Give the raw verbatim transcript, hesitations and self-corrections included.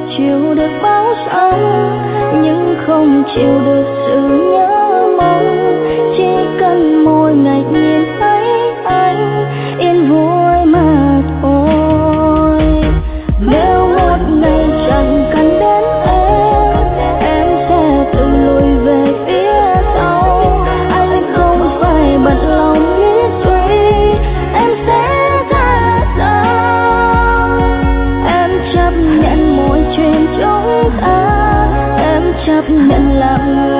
chịu được bao sóng, nhưng không chịu được sự nhớ mong. Chỉ cần mỗi ngày nhìn thấy anh yên vui mà thôi. Nếu một ngày chẳng cần đến em, em sẽ tự lùi về phía sau. Anh không phải bận lòng nghĩ suy, em sẽ ra sao. Em chấp nhận mọi chuyện chúng ta, em chấp nhận làm người